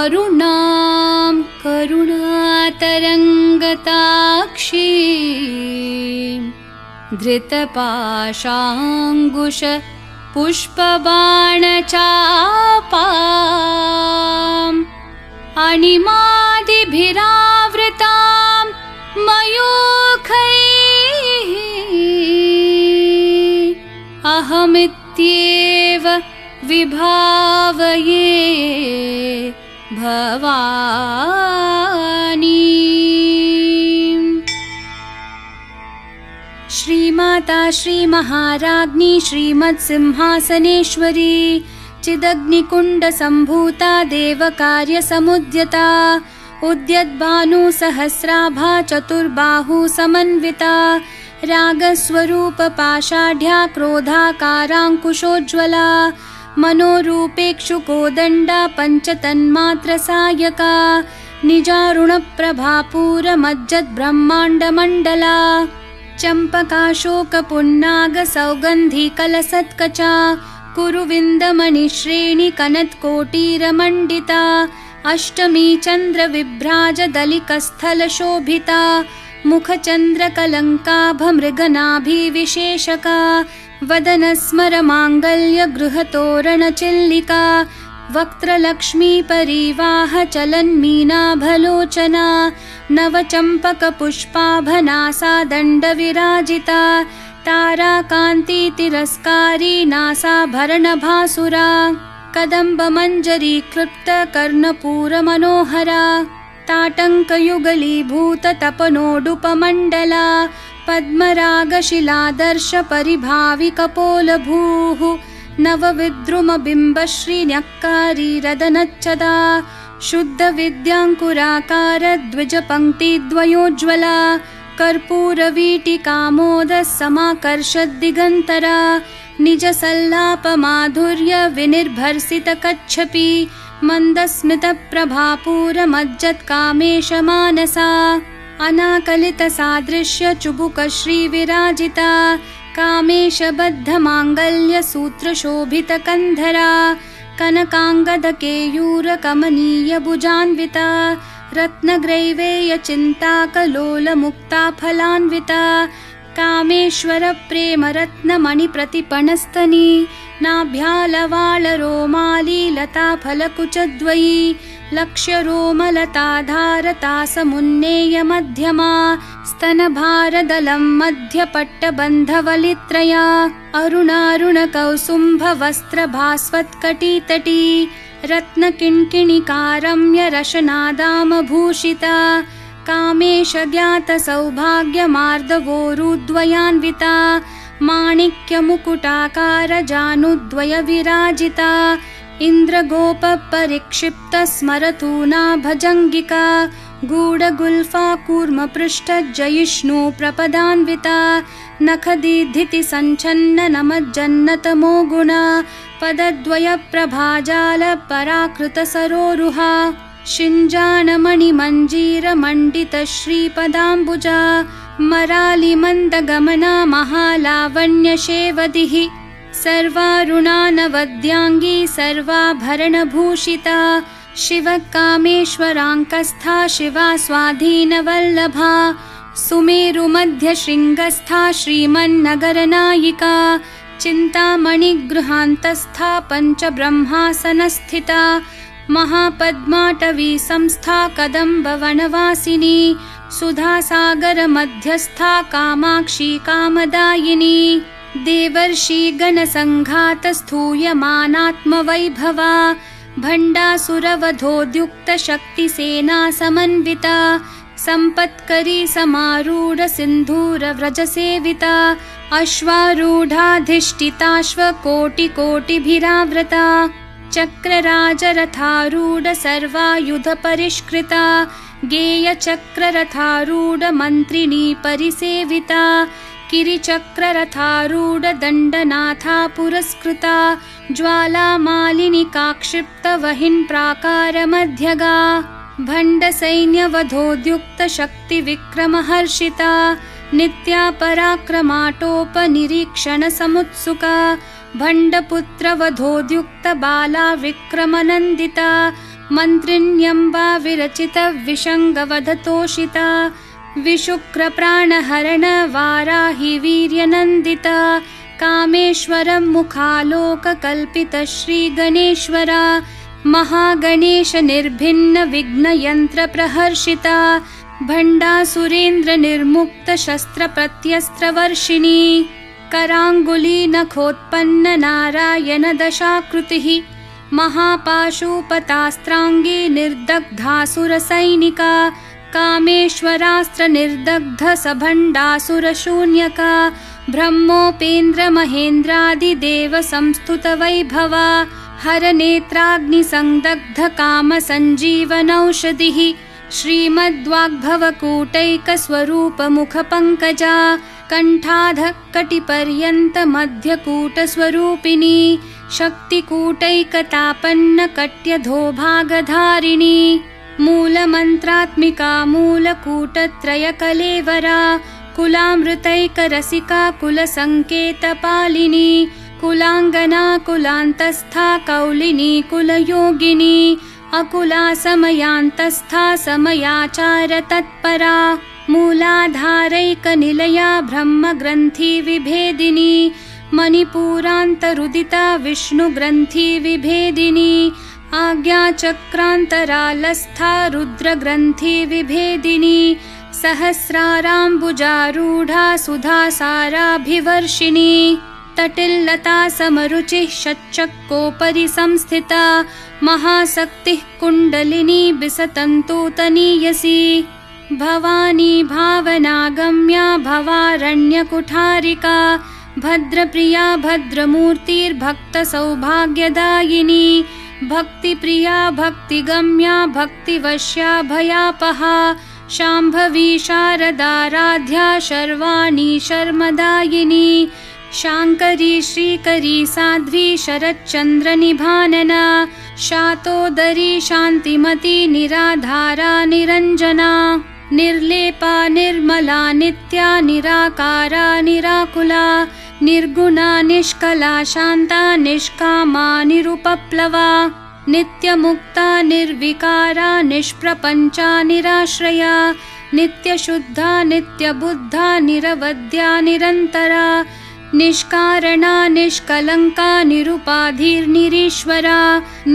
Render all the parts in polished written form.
अरुणां करुणातरङ्गताक्षी धृतपाशाङ्कुश पुष्पबाणचापाम् अणिमादिभिरावृतां मयूखैः अहमित्येव विभावये भवानी। श्रीमाता श्रीमहाराज्ञी श्रीमत्सिंहासनेश्वरी चिदग्निकुण्डसम्भूता देवकार्यसमुद्यता उद्यद्भानुसहस्राभा चतुर्बाहुसमन्विता रागस्वरूपपाषाढ्या क्रोधाकाराङ्कुशोज्ज्वला मनोरूपेक्षुकोदण्डा पञ्चतन्मात्रसायका निजारुणप्रभापूरमज्जद्ब्रह्माण्डमण्डला चम्पकाशोकपुन्नागसौगन्धिकलसत्कचा कुरुविन्दमणिश्रेणिकनत्कोटीरमण्डिता अष्टमी चन्द्रविभ्राजदलिकस्थलशोभिता मुखचन्द्रकलङ्काभमृगनाभिविशेषका वदनस्मरमाङ्गल्यगृहतोरणचिल्लिका वक्त्रलक्ष्मीपरीवाहचलन्मीनाभलोचना नवचम्पकपुष्पाभनासादण्डविराजिता ताराकान्तितिरस्कारी नासाभरणभासुरा कदम्बमञ्जरीक्लृप्तकर्णपूरमनोहरा ताटङ्कयुगलीभूततपनोडुपमण्डला पद्मरागशिलादर्शपरिभाविकपोलभूः नवविद्रुमबिम्बश्रीन्यक्कारीरदनच्छदा शुद्धविद्याङ्कुराकारद्विजपङ्क्तिद्वयोज्ज्वला कर्पूरवीटिकामोदसमाकर्षद्दिगन्तरा निजसल्लापमाधुर्यविनिर्भर्सितकच्छपि मन्दस्मितप्रभापूरमज्जत्कामेशमानसा अनाकलितसादृश्यचुबुकश्रीविराजिता कामेशबद्धमाङ्गल्यसूत्रशोभितकन्धरा कनकाङ्गदकेयूरकमनीयभुजान्विता रत्नग्रैवेयचिन्ताकलोलमुक्ताफलान्विता कामेश्वरप्रेमरत्नमणिप्रतिपणस्तनी नाभ्यालवालरोमालीलताफलकुचद्वयी लक्ष्यरोमलताधारतासमुन्नेयमध्यमा स्तनभारदलं मध्यपट्टबन्धवलित्रया अरुणारुणकौसुम्भवस्त्रभास्वत्कटितटी रत्नकिङ्किणिकारम्यरशनादामभूषिता कामेशज्ञातसौभाग्यमार्दवोरुद्वयान्विता माणिक्यमुकुटाकारजानुद्वयविराजिता इन्द्रगोपपरिक्षिप्तस्मरतूना भजङ्गिका गूढगुल्फा कूर्मपृष्ठजयिष्णु प्रपदान्विता नखदीधितिसञ्छन्ननमज्जन्नतमो गुणा पदद्वयप्रभाजालपराकृतसरोरुहा शिञ्जाणमणिमञ्जीरमण्डितश्रीपदाम्बुजा मरालिमन्दगमना महालावण्यशेवदिः सर्वारुणानवद्याङ्गी सर्वाभरणभूषिता शिवकामेश्वराङ्कस्था शिवा स्वाधीनवल्लभा सुमेरुमध्यशृङ्गस्था श्रीमन्नगरनायिका चिन्तामणिगृहान्तस्था पञ्चब्रह्मासनस्थिता महापद्माटवी संस्था कदम्बवनवासिनी सुधासागरमध्यस्था कामाक्षी कामदायिनी देवर्षिगणसङ्घातस्थूयमानात्मवैभवा भण्डासुरवधोद्युक्तशक्तिसेना समन्विता सम्पत्करी समारूढसिन्धूरव्रजसेविता अश्वारूढाधिष्ठिताश्वकोटिकोटिभिरावृता चक्रराजरथारूढ सर्वायुधपरिष्कृता गेयचक्ररथारूढमन्त्रिणी परिसेविता किरिचक्ररथारूढ दण्डनाथा पुरस्कृता ज्वालामालिनिकाक्षिप्तवहिन्प्राकारमध्यगा भण्डसैन्यवधोद्युक्तशक्तिविक्रमहर्षिता नित्या पराक्रमाटोपनिरीक्षणसमुत्सुका भण्डपुत्रवधोद्युक्तबाला विक्रमनन्दिता मन्त्रिण्यम्बा विरचितविषङ्गवधतोषिता विशुक्रप्राणहरण वाराहि वीर्यनन्दिता कामेश्वरं मुखालोककल्पितश्रीगणेश्वरा महागणेश निर्भिन्न विघ्नयन्त्रप्रहर्षिता भण्डासुरेन्द्रनिर्मुक्तशस्त्रप्रत्यस्त्रवर्षिणी कराङ्गुली नखोत्पन्न नारायण दशाकृतिः महापाशुपतास्त्राङ्गी निर्दग्धासुरसैनिका कामेश्वरास्त्रनिर्दग्ध सभण्डासुरशून्यका ब्रह्मोपेन्द्र महेन्द्रादिदेव संस्तुतवैभवा हरनेत्राग्निसंदग्ध कामसञ्जीवनौषधिः श्रीमद्वाग्भवकूटैकस्वरूपमुखपङ्कजा कण्ठाधः कटिपर्यन्तमध्यकूटस्वरूपिणी शक्तिकूटैकतापन्न कट्यधोभागधारिणी मूलमन्त्रात्मिका मूलकूटत्रयकलेवरा कुलामृतैकरसिका कुलसङ्केतपालिनी कुलाङ्गना कुलान्तस्था कौलिनी कुलयोगिनी अकुला समयान्तस्था समयाचारतत्परा मूलाधारैकनिलया ब्रह्मग्रन्थिविभेदिनी मणिपूरान्तरुदिता विष्णुग्रन्थिविभेदिनी आज्ञाचक्रान्तरालस्था रुद्रग्रन्थिविभेदिनी सहस्राराम्बुजारूढा सुधासाराभिवर्षिणी तटिल्लता समरुचिः षट्चक्रोपरि संस्थिता महाशक्तिः कुण्डलिनी बिसतन्तूतनीयसी भवानी भावनागम्या भवारण्यकुठारिका भद्रप्रिया भद्रमूर्तिर्भक्तसौभाग्यदायिनी भक्तिप्रिया भक्तिगम्या भक्तिवश्या भयापहा शाम्भवी शारदाराध्या शर्वाणी शर्मदायिनी शाङ्करी श्रीकरी साध्वी शरच्चन्द्रनिभानना शातोदरी शान्तिमती निराधारा निरञ्जना निर्लेपा निर्मला नित्या निराकारा निराकुला निर्गुणा निष्कला शान्ता निष्कामा निरुपप्लवा नित्यमुक्ता निर्विकारा निष्प्रपञ्चा निराश्रया नित्यशुद्धा नित्यबुद्धा निरवद्या निरन्तरा निष्कारणा निष्कलङ्का निरुपाधिर्निरीश्वरा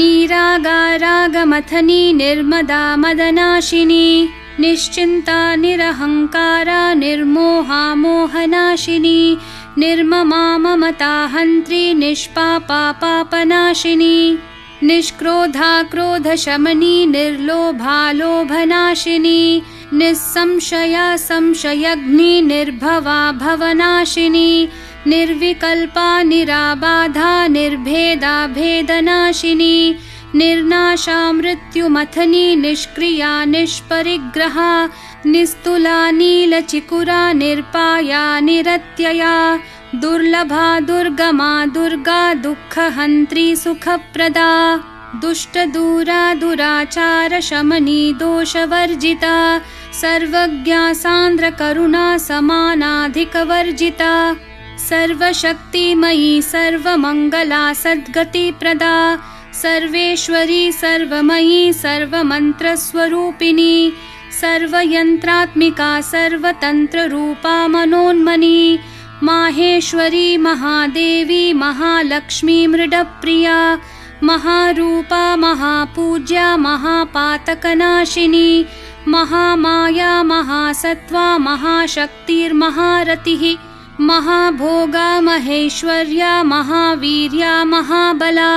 निरागारागमथनी निर्मदा मदनाशिनी निश्चिन्ता निरहङ्कारा निर्मोहा मोहनाशिनी निर्ममा ममता हन्त्री निष्पापा पापनाशिनी निष्क्रोधा क्रोधशमनी निर्लोभा लोभनाशिनी निस्संशया संशयग्नि निर्भवा भवनाशिनी निर्विकल्पा निराबाधा निर्भेदा भेदनाशिनी निर्नाशा मृत्युमथनी निष्क्रिया निष्परिग्रहा निस्तुला नीलचिकुरा निर्पाया निरत्यया दुर्लभा दुर्गमा दुर्गा दुःखहन्त्री सुखप्रदा दुष्टदूरा दुराचार शमनी दोषवर्जिता सर्वज्ञा सान्द्रकरुणा समानाधिकवर्जिता सर्वशक्तिमयी सर्वमङ्गला सद्गतिप्रदा सर्वेश्वरी सर्वमयी सर्वमन्त्रस्वरूपिणी सर्वयन्त्रात्मिका सर्वतन्त्ररूपा मनोन्मनी माहेश्वरी महादेवी महालक्ष्मी मृडप्रिया महारूपा महापूज्या महापातकनाशिनी महामाया महासत्त्वा महाशक्तिर्महारतिः महाभोगा महेश्वर्या महावीर्या महाबला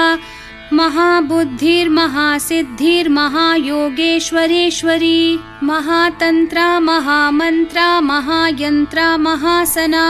महाबुद्धिर्महासिद्धिर्महायोगेश्वरेश्वरी महातन्त्रा महामन्त्रा महायन्त्रा महासना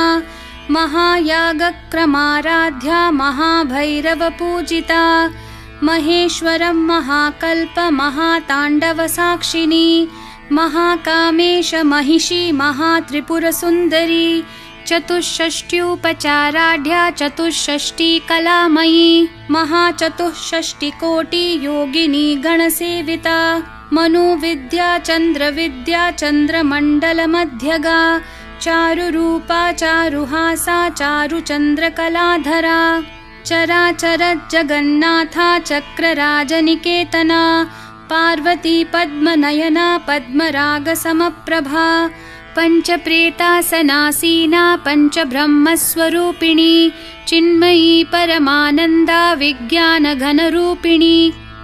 महायागक्रमाराध्या महाभैरवपूजिता महेश्वरं महाकल्प महाताण्डवसाक्षिणी महाकामेश महिषी महात्रिपुरसुन्दरी चतुष्षष्ट्युपचाराढ्या चतुष्षष्टिकलामयी महाचतुष्षष्टिकोटि योगिनी गणसेविता मनुविद्या चन्द्रविद्या चन्द्रमण्डलमध्यगा चारुरूपा चारुहासा चारुचन्द्रकलाधरा चराचर जगन्नाथा चक्रराजनिकेतना पार्वती पद्मनयना पद्मरागसमप्रभा पञ्चप्रेतासनासीना पञ्चब्रह्मस्वरूपिणी चिन्मयी परमानन्दा विज्ञानघनरूपिणी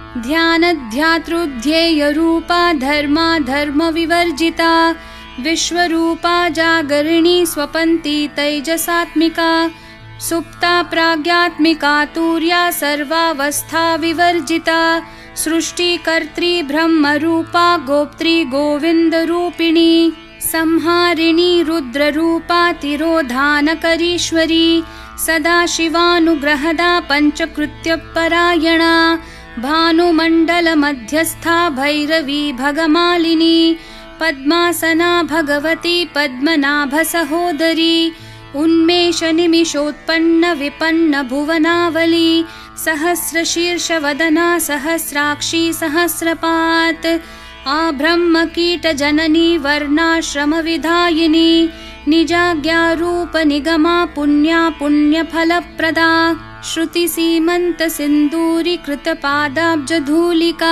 ध्यानध्यातृध्येयरूपा धर्मा धर्मविवर्जिता विश्वरूपा जागरिणी स्वपन्ती तैजसात्मिका सुप्ता प्राज्ञात्मिका तुर्या सर्वावस्था विवर्जिता सृष्टिकर्त्री ब्रह्मरूपा गोप्त्री गोविन्दरूपिणी संहारिणी रुद्ररूपा तिरोधानकरीश्वरी सदाशिवानुग्रहदा पञ्चकृत्यपरायणा भानुमण्डलमध्यस्था भैरवी भगमालिनी पद्मासना भगवती पद्मनाभसहोदरी उन्मेषनिमिषोत्पन्न विपन्न भुवनावली सहस्रशीर्षवदना सहस्राक्षी सहस्रपात् आब्रह्मकीटजननी वर्णाश्रमविधायिनी निजाज्ञारूपनिगमा पुण्या पुण्यफलप्रदा श्रुतिसीमन्तसिन्दूरीकृतपादाब्जधूलिका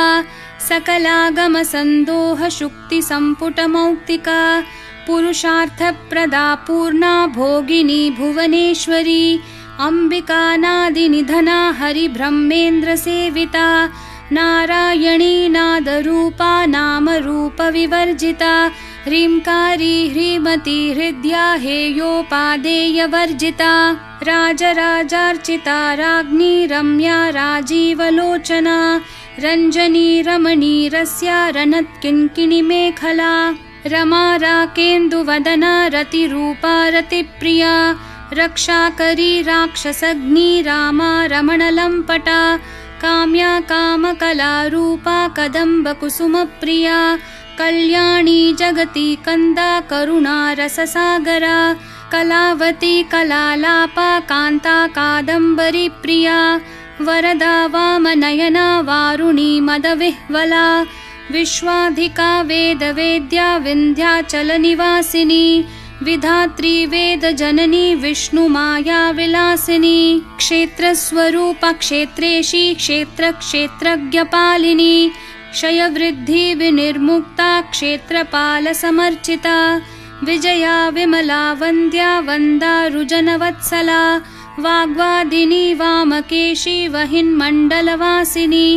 सकलागमसन्दोहशुक्तिसम्पुटमौक्तिका पुरुषार्थप्रदा पूर्णा भोगिनी भुवनेश्वरी अम्बिकानादिनिधना हरिब्रह्मेन्द्रसेविता नारायणी नादरूपा नामरूपविवर्जिता ह्रींकारी ह्रीमती हृद्या हेयोपादेयवर्जिता राजराजार्चिता राज्ञी रम्या राजीवलोचना रञ्जनी रमणीरस्या रनत्किङ्किणीमेखला रमा राकेन्दुवदना रतिरूपा रतिप्रिया रक्षाकरी राक्षसग्नी रामा रमणलम्पटा काम्या कामकलारूपा कदम्बकुसुमप्रिया कल्याणी जगती कन्दा करुणा रससागरा कलावती कलालापा कान्ता कादम्बरी प्रिया वरदा वामनयना वारुणी मदविह्वला विश्वाधिका वेदवेद्या विन्ध्याचलनिवासिनी विधात्री वेदजननी विष्णुमाया विलासिनी क्षेत्रस्वरूपा क्षेत्रेशी क्षेत्रक्षेत्रज्ञपालिनी क्षयवृद्धि विनिर्मुक्ता क्षेत्रपालसमर्चिता विजया विमला वन्द्या वन्दारुजनवत्सला वाग्वादिनी वामकेशी वहिन्मण्डलवासिनी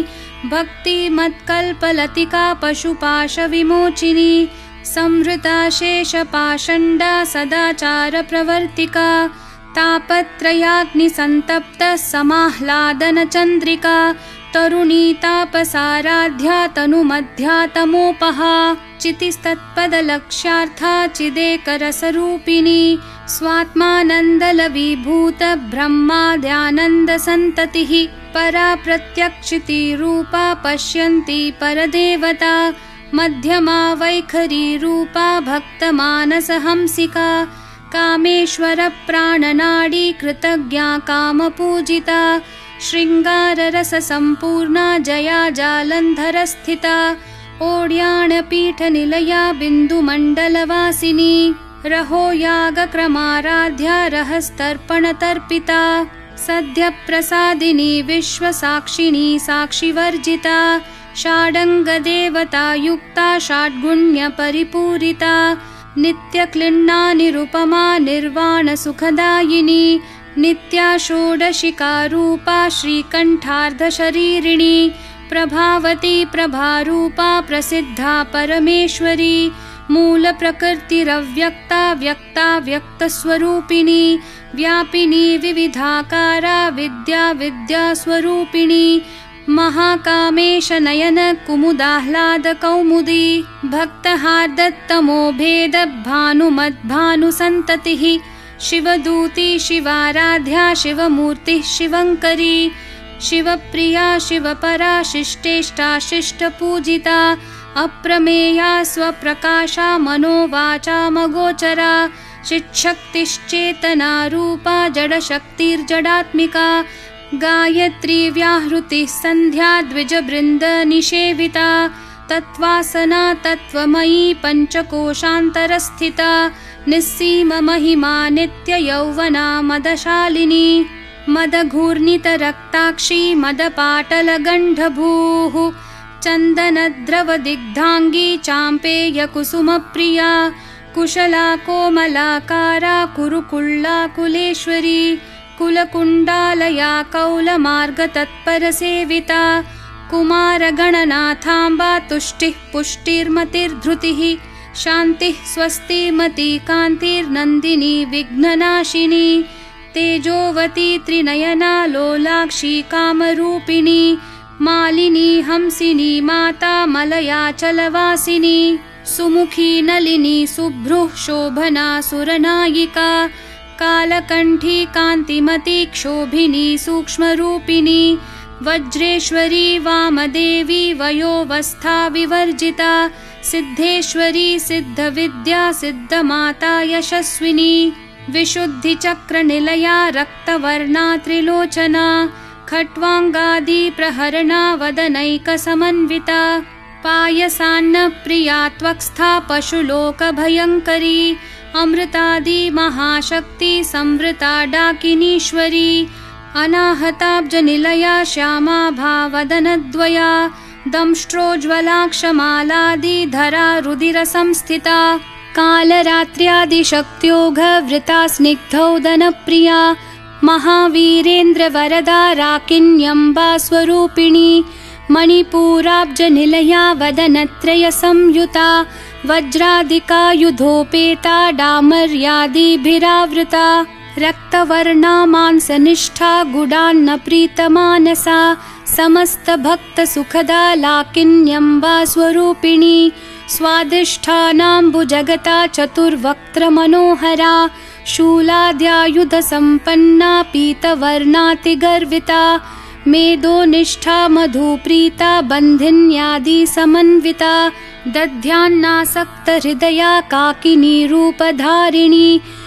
भक्तिमत्कल्पलतिका पशुपाशविमोचिनी संहृता शेषपाषण्डा सदाचारप्रवर्तिका तापत्रयाग्निसन्तप्तः समाह्लादनचन्द्रिका तरुणी तापसाराध्या तनुमध्या तमोपहा चितिस्तत्पदलक्ष्यार्था चिदेकरसरूपिणी स्वात्मानन्दलवीभूत ब्रह्माद्यानन्दसन्ततिः परा प्रत्यक्षितिरूपा पश्यन्ती परदेवता मध्यमा वैखरी रूपा भक्तमानसहंसिका कामेश्वरप्राणनाडी कृतज्ञा कामपूजिता शृङ्गाररससम्पूर्णा जया जालन्धरस्थिता ओड्याणपीठनिलया बिन्दुमण्डलवासिनी रहो यागक्रमाराध्या रहस्तर्पणतर्पिता सद्यप्रसादिनी विश्वसाक्षिणी साक्षिवर्जिता षाडङ्गदेवतायुक्ता षड्गुण्यपरिपूरिता नित्यक्लिन्ना निरुपमा निर्वाणसुखदायिनी नित्या षोडशिकारूपा श्रीकण्ठार्धशरीरिणी प्रभावती प्रभारूपा प्रसिद्धा परमेश्वरी मूलप्रकृतिरव्यक्ता व्यक्ता व्यक्तस्वरूपिणी व्यापिनी विविधाकारा विद्या विद्यास्वरूपिणी महाकामेशनयन कुमुदाह्लादकौमुदी भक्तहार्दत्तमो भेद भानुमद्भानुसन्ततिः शिवदूती शिवाराध्या शिवमूर्तिः शिवङ्करी शिवप्रिया शिवपरा शिष्टेष्टा शिष्टपूजिता अप्रमेया स्वप्रकाशा मनोवाचामगोचरा चिच्छक्तिश्चेतना रूपा जडशक्तिर्जडात्मिका गायत्री व्याहृतिः सन्ध्या द्विजबृन्दनिषेविता तत्त्वासना तत्त्वमयी पञ्चकोशान्तरस्थिता निस्सीममहिमा नित्ययौवना मदशालिनी मदघूर्णितरक्ताक्षी मदपाटलगण्डभूः चन्दनद्रवदिग्धाङ्गी चाम्पेयकुसुमप्रिया कुशला कोमलाकारा कुरुकुल्ला कुलेश्वरी कुलकुण्डालया कौलमार्गतत्परसेविता कुमारगणनाथाम्बा तुष्टिः पुष्टिर्मतिर्धृतिः शान्तिः स्वस्तिमती कान्तिर्नन्दिनी विघ्ननाशिनी तेजोवती त्रिनयना लोलाक्षी कामरूपिणी मालिनी हंसिनी माता मलयाचलवासिनी सुमुखी नलिनी सुभ्रुः शोभना सुरनायिका कालकण्ठी कान्तिमती क्षोभिनी सूक्ष्मरूपिणी वज्रेश्वरी वामदेवी वयोवस्था विवर्जिता सिद्धेश्वरी सिद्धविद्या सिद्धमाता यशस्विनी विशुद्धिचक्रनिलया रक्तवर्णा त्रिलोचना खट्वाङ्गादि प्रहरणा वदनैकसमन्विता पायसान्नप्रिया त्वक्स्था पशुलोकभयङ्करी अमृतादि महाशक्ति संवृता डाकिनीश्वरी अनाहताब्जनिलया श्यामा भावदनद्वया दंष्ट्रोज्ज्वलाक्षमालादिधरा रुधिरसंस्थिता कालरात्र्यादिशक्त्योघवृता स्निग्धौदनप्रिया महावीरेन्द्रवरदा राकिन्यम्बा स्वरूपिणी मणिपूराब्जनिलया वदनत्रयसंयुता वज्रादिकायुधोपेता डामर्यादिभिरावृता रक्तवर्णा मांसनिष्ठा गुडान्नप्रीतमानसा समस्तभक्तसुखदा लाकिन्यम्बा स्वरूपिणी स्वादिष्ठानाम्बुजगता चतुर्वक्त्रमनोहरा शूलाद्यायुधसम्पन्ना पीतवर्णातिगर्विता मेदोनिष्ठा मधुप्रीता बन्धिन्यादिसमन्विता दध्यान्नासक्तहृदया काकिनी रूपधारिणी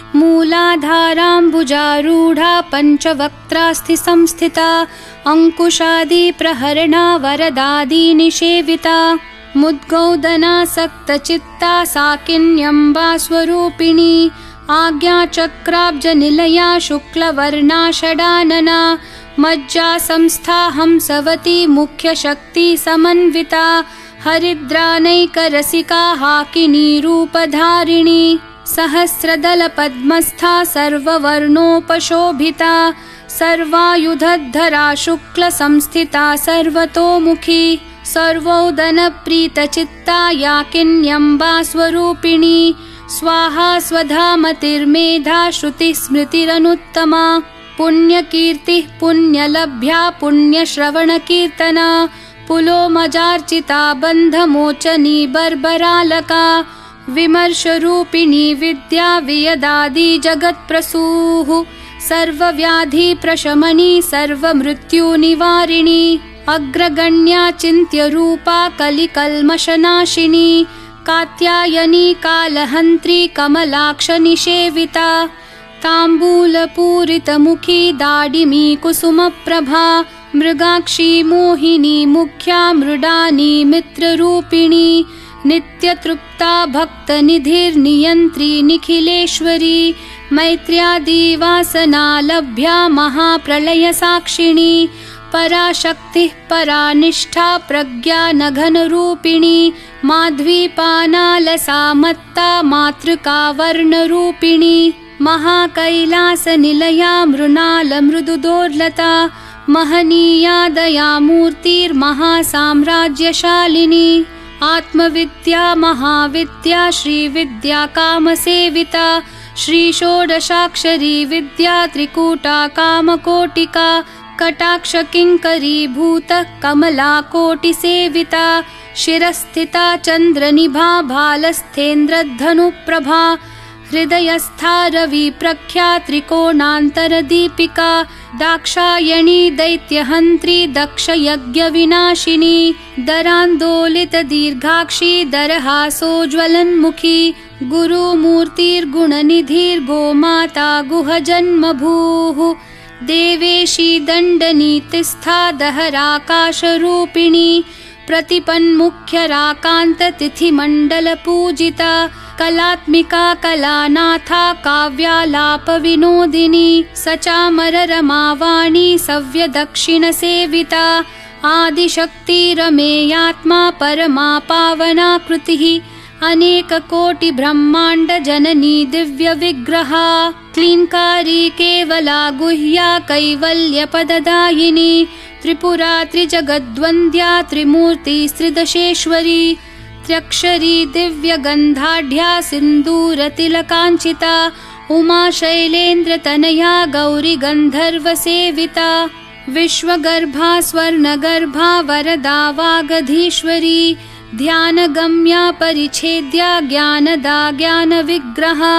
मूलाधाराम्बुजारूढा पञ्चवक्त्रास्थिसंस्थिता अङ्कुशादिप्रहरणा वरदादिनिषेविता मुद्गौदनासक्तचित्ता साकिन्यम्बा स्वरूपिणी आज्ञाचक्राब्जनिलया शुक्लवर्णा षडानना मज्जा संस्था हंसवती मुख्यशक्तिसमन्विता हरिद्रानैकरसिका हाकिनी रूपधारिणी सहस्रदलपद्मस्था सर्ववर्णोपशोभिता सर्वायुधधरा शुक्लसंस्थिता सर्वतोमुखी सर्वोदनप्रीतचित्ता याकिन्यम्बा स्वरूपिणी स्वाहा स्वधामतिर्मेधा श्रुतिस्मृतिरनुत्तमा पुण्यकीर्तिः पुण्यलभ्या पुण्यश्रवणकीर्तना पुलोमजार्चिता बन्धमोचनी बर्बरालका विमर्शरूपिणी विद्या वियदादि जगत्प्रसूः सर्वव्याधिप्रशमनी सर्वमृत्युनिवारिणी अग्रगण्या चिन्त्यरूपा कलिकल्मषनाशिनी कात्यायनी कालहन्त्री कमलाक्षनिषेविता ताम्बूलपूरितमुखी दाडिमी कुसुमप्रभा मृगाक्षी मोहिनी मुख्या मृडानी मित्ररूपिणी नित्यतृप्ता भक्तनिधिर्नियन्त्री निखिलेश्वरी मैत्र्यादिवासना लभ्या महाप्रलयसाक्षिणी पराशक्तिः परानिष्ठा प्रज्ञा नघनरूपिणी माध्वीपानालसा मत्ता मातृका वर्णरूपिणी महाकैलासनिलया मृणालमृदुदोर्लता महनीया दयामूर्तिर्महासाम्राज्यशालिनी आत्मविद्या महाविद्या श्रीविद्या कामसेविता श्रीषोडशाक्षरी विद्या त्रिकूटा कामकोटिका कटाक्षकिङ्करीभूतः कमलाकोटिसेविता शिरस्थिता चन्द्रनिभा भालस्थेन्द्रधनुप्रभा हृदयस्था रविप्रख्या त्रिकोणान्तरदीपिका दाक्षायणी दैत्यहन्त्री दक्षयज्ञविनाशिनी दरान्दोलितदीर्घाक्षी दरहासोज्ज्वलन्मुखी गुरुमूर्तिर्गुणनिधिर्गोमाता गुहजन्मभूः देवेशी दण्डनीतिस्था दहराकाशरूपिणी प्रतिपन्मुख्यराकान्ततिथिमण्डलपूजिता कलात्मिका कलानाथा काव्यालापविनोदिनी सचामररमावाणी सव्यदक्षिणसेविता आदिशक्तिरमेयात्मा परमा पावनाकृतिः अनेककोटिब्रह्माण्डजननी दिव्यविग्रहा क्लीङ्कारी केवला गुह्या कैवल्यपददायिनी त्रिपुरा त्रिजगद्वन्द्या त्रिमूर्तिस्त्रिदशेश्वरी त्र्यक्षरी दिव्यगन्धाढ्या सिन्दूरतिलकाञ्चिता उमा शैलेन्द्रतनया गौरी गन्धर्वसेविता विश्वगर्भा स्वर्णगर्भा वरदा वागधीश्वरी ध्यानगम्या परिच्छेद्या ज्ञानदा ज्ञानविग्रहा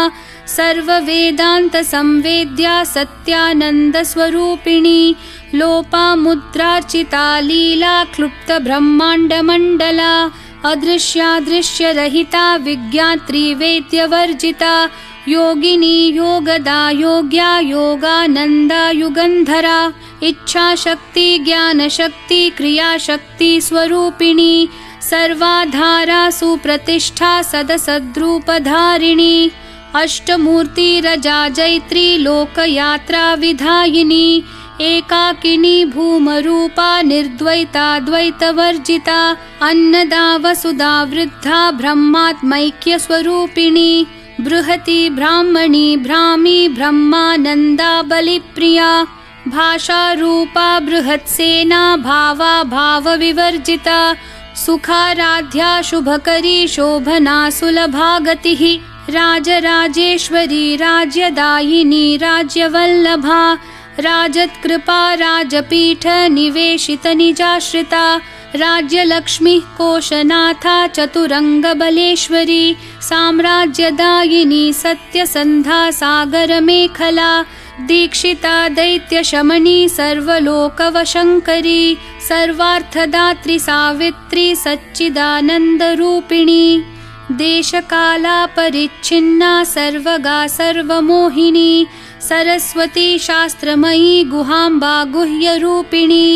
सर्ववेदान्तसंवेद्या सत्यानन्दस्वरूपिणी लोपामुद्रार्चिता लीला क्लुप्तब्रह्माण्डमण्डला अदृश्यादृश्यरहिता विज्ञात्री वेद्यवर्जिता योगिनी योगदा योग्या योगानन्दा युगन्धरा इच्छाशक्ति ज्ञानशक्ति क्रियाशक्ति स्वरूपिणी सर्वाधारा सुप्रतिष्ठा सदसद्रूपधारिणी अष्टमूर्तिरजा जैत्री लोकयात्रा विधायिनी एकाकिनी भूमरूपा निर्द्वैता द्वैतवर्जिता अन्नदा वसुधा वृद्धा ब्रह्मात्मैक्यस्वरूपिणी बृहती ब्राह्मणी भ्रामी ब्रह्मानन्दा बलिप्रिया भाषारूपा बृहत्सेना भावा भावविवर्जिता सुखाराध्या शुभकरी शोभना सुलभागतिः राजराजेश्वरी राज्यदायिनी राज्यवल्लभा राजत्कृपा राजपीठ निवेशित निजाश्रिता राज्यलक्ष्मी कोशनाथा चतुरङ्गबलेश्वरी साम्राज्यदायिनी सत्यसन्धा सागरमेखला दीक्षिता दैत्यशमनी सर्वलोकवशङ्करी सर्वार्थदात्री सावित्री सच्चिदानन्दरूपिणी देशकाला परिच्छिन्ना सर्वगा सर्वमोहिनी सरस्वती शास्त्रमयी गुहाम्बा गुह्यरूपिणी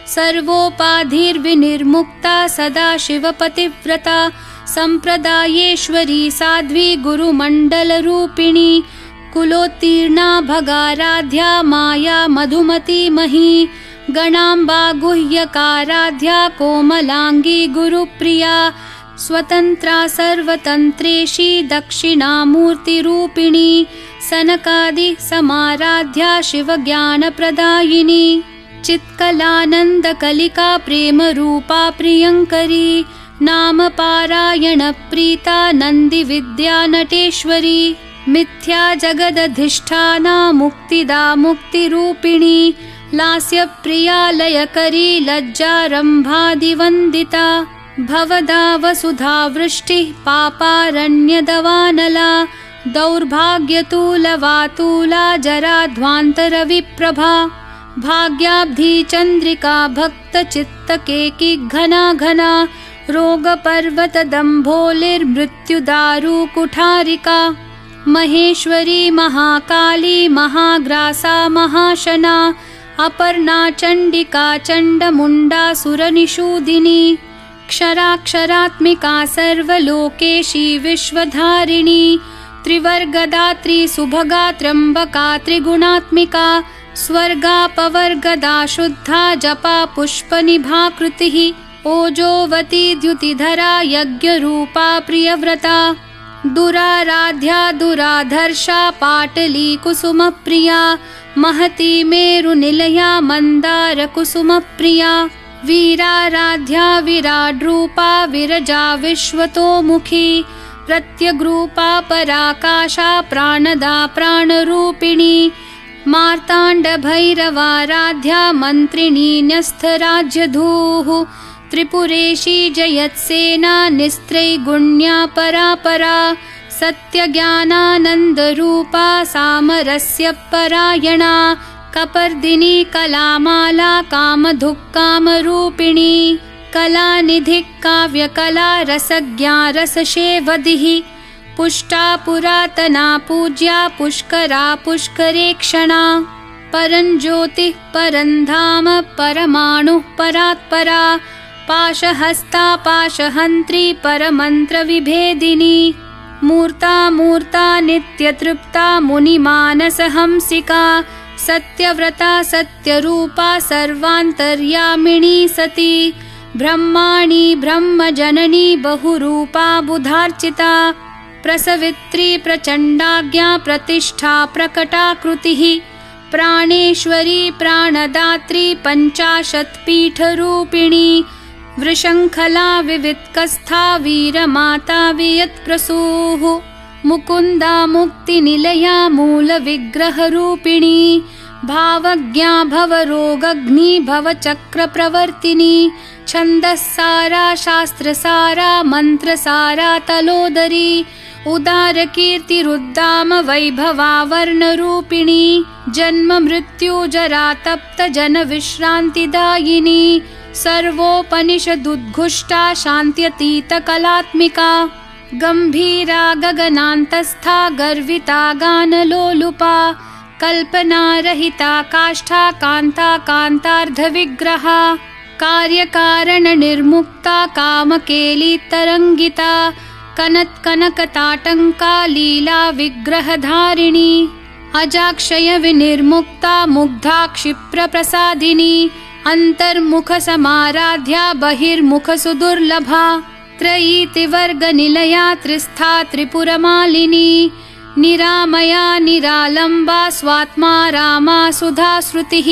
सर्वोपाधिर्विनिर्मुक्ता सदाशिवपतिव्रता सम्प्रदायेश्वरी साध्वी गुरुमण्डलरूपिणी कुलोत्तीर्णा भगाराध्या माया मधुमती मही गणाम्बा गुह्यकाराध्या कोमलांगी गुरुप्रिया स्वतन्त्रा सर्वतन्त्रेशी दक्षिणामूर्तिरूपिणी सनकादि समाराध्या शिवज्ञानप्रदायिनी चित्कलानन्दकलिका प्रेमरूपा प्रियङ्करी नाम पारायण प्रीता नन्दिविद्या नटेश्वरी मिथ्या जगदधिष्ठाना मुक्तिदा मुक्तिरूपिणी लास्यप्रिया लयकरी लज्जारम्भादिवन्दिता भवदा वसुधा वृष्टिः पापारण्यदवानला दौर्भाग्यतूलवातूला जराध्वान्तरविप्रभा भाग्याब्धी चन्द्रिका भक्तचित्तकेकी घना घना रोगपर्वतदम्भोलिर्मृत्युदारुकुठारिका महेश्वरी महाकाली महाग्रासा महाशना अपर्णा चण्डिका चण्डमुण्डा सुरनिषूदिनी क्षराक्षरात्मिका सर्वलोकेशी विश्वधारिणी त्रिवर्गदात्री सुभगा त्र्यम्बका त्रिगुणात्मिका स्वर्गापवर्गदा शुद्धा जपा पुष्पनिभाकृतिः ओजोवती द्युतिधरा यज्ञरूपा प्रियव्रता दुराराध्या दुराधर्षा पाटली कुसुमप्रिया महती मेरुनिलया मन्दारकुसुमप्रिया वीराराध्या विराड्रूपा विरजा विश्वतोमुखी प्रत्यग्रूपा पराकाशा प्राणदा प्राणरूपिणी मार्ताण्डभैरवाराध्या मन्त्रिणी न्यस्तराज्यधूः त्रिपुरेशी जयत्सेना निस्त्रैगुण्या परापरा सत्यज्ञानानन्दरूपा सामरस्य परायणा कपर्दिनी कलामाला कामधुक्कामरूपिणी कलानिधिः काव्यकला रसज्ञा रसशेवधिः पुष्टा पुरातना पूज्या पुष्करा पुष्करेक्षणा परञ्ज्योतिः परन्धाम परमाणुः परात्परा पाशहस्ता पाशहन्त्री परमन्त्रविभेदिनी मूर्ता मूर्ता नित्यतृप्ता मुनिमानसहंसिका सत्यव्रता सत्यरूपा सर्वान्तर्यामिणी सती ब्रह्माणि ब्रह्मजननी बहुरूपा बुधार्चिता प्रसवित्री प्रचण्डाज्ञा प्रतिष्ठा प्रकटाकृतिः प्राणेश्वरी प्राणदात्री पञ्चाशत्पीठरूपिणी वृषङ्खला विवित्कस्था वीरमाता वियत्प्रसूः मुकुन्दा मुक्तिनिलया मूलविग्रहरूपिणी भावज्ञा भवरोगग्नि भवचक्रप्रवर्तिनी छन्दःसारा शास्त्रसारा मन्त्रसारा तलोदरी उदारकीर्तिरुद्दाम वैभवा वर्णरूपिणी जन्म मृत्यु जरा तप्त जन विश्रान्तिदायिनी सर्वोपनिषदुद्घुष्टा शान्त्यतीत कलात्मिका गम्भीरा गगनान्तस्था गर्विता गानलोलुपा कल्पनारहिता काष्ठा कान्ता कान्तार्धविग्रहा कार्यकारणनिर्मुक्ता कामकेली तरङ्गिता कनत्कनकताटङ्का लीला विग्रहधारिणी अजाक्षय विनिर्मुक्ता मुग्धा क्षिप्रप्रसादिनी अन्तर्मुखसमाराध्या बहिर्मुखसुदुर्लभा त्रयीतिवर्गनिलया त्रिस्था त्रिपुरमालिनी निरामया निरालम्बा स्वात्मा रामा सुधाश्रुतिः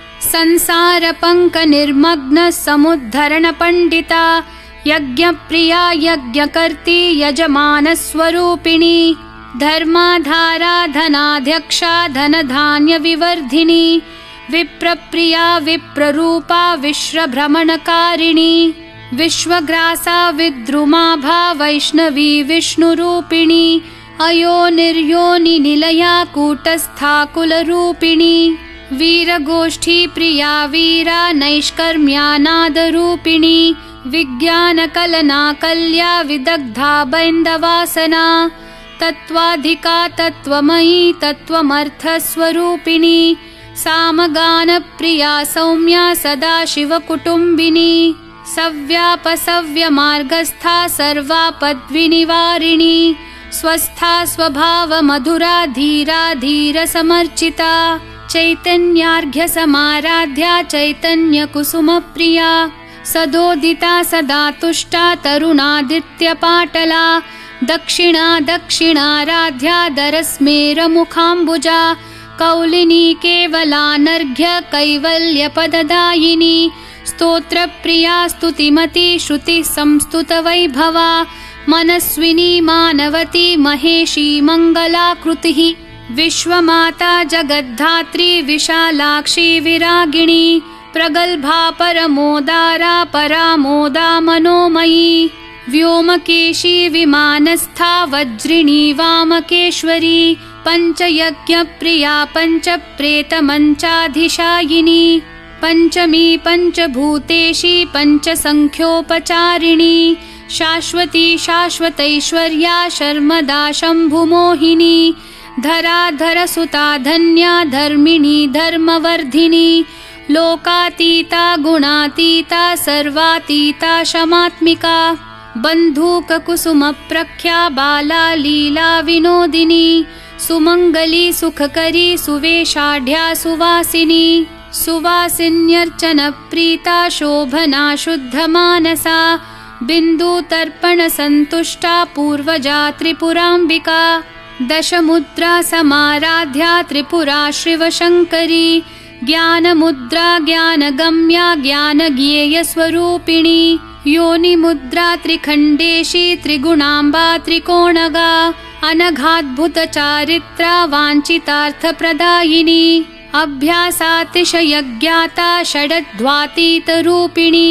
संसारपङ्कनिर्मग्न समुद्धरणपण्डिता यज्ञप्रिया यज्ञकर्त्री यजमानस्वरूपिणी धर्माधारा धनाध्यक्षा धनधान्यविवर्धिनी विप्रप्रिया विप्ररूपा विश्वभ्रमणकारिणी विश्वग्रासा विद्रुमाभा वैष्णवी विष्णुरूपिणी अयोनिर्योनिनिलया कूटस्था कुलरूपिणी वीरगोष्ठी प्रिया वीरा नैष्कर्म्यानादरूपिणी विज्ञानकलनाकल्या विदग्धा बैन्दवासना तत्त्वाधिका तत्त्वमयी तत्त्वमर्थस्वरूपिणी सामगानप्रिया सौम्या सदाशिवकुटुम्बिनी सव्यापसव्यमार्गस्था सर्वापद्विनिवारिणी स्वस्था स्वभावमधुरा धीरा धीरसमर्चिता चैतन्यार्घ्यसमाराध्या चैतन्यकुसुमप्रिया सदोदिता सदा तुष्टा तरुणादित्यपाटला दक्षिणा दक्षिणाराध्या दरस्मेरमुखाम्बुजा कौलिनी केवलानर्घ्य कैवल्यपददायिनी स्तोत्रप्रिया स्तुतिमती श्रुतिः संस्तुतवैभवा मनस्विनी मानवती महेशी मङ्गलाकृतिः विश्वमाता जगद्धात्री विशालाक्षी विरागिणी प्रगल्भा परमोदारा परामोदा मनोमयी व्योमकेशी विमानस्था वज्रिणी वामकेश्वरी पञ्चयज्ञप्रिया पञ्चप्रेतमञ्चाधिशायिनी पञ्चमी पञ्चभूतेशी पञ्चसङ्ख्योपचारिणी शाश्वती शाश्वतैश्वर्या शर्मदा शम्भुमोहिनी धराधरसुता धन्या धर्मिणी धर्मवर्धिनी लोकातीता गुणातीता सर्वातीता शमात्मिका बन्धूककुसुमप्रख्या बाला लीला विनोदिनी सुमङ्गली सुखकरी सुवेशाढ्या सुवासिनी सुवासिन्यर्चनप्रीता शोभना शुद्धमानसा बिन्दुतर्पणसन्तुष्टा पूर्वजा त्रिपुराम्बिका दशमुद्रा समाराध्या त्रिपुरा शिवशङ्करी ज्ञानमुद्रा ज्ञानगम्या ज्ञानज्ञेयस्वरूपिणी योनिमुद्रा त्रिखण्डेशी त्रिगुणाम्बा त्रिकोणगा अनघाद्भुतचारित्रा वाञ्छितार्थप्रदायिनी अभ्यासातिशयज्ञाता षडध्वातीतरूपिणी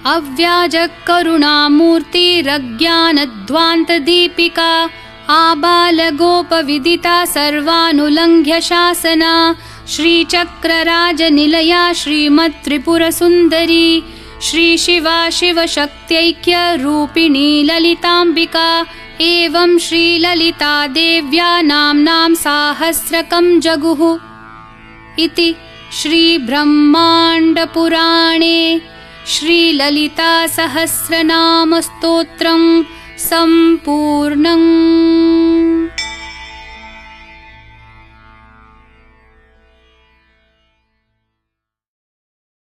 अव्याजकरुणामूर्तिरज्ञानध्वान्तदीपिका आबालगोपविदिता सर्वानुलङ्घ्य शासना श्रीचक्रराजनिलया श्रीमत्त्रिपुरसुन्दरी श्रीशिवा शिवशक्त्यैक्यरूपिणी ललिताम्बिका एवं श्रीललिता देव्या नाम्नां साहस्रकं जगुः इति श्रीब्रह्माण्डपुराणे श्रीललिता सहस्रनामस्तोत्रं सम्पूर्णम्।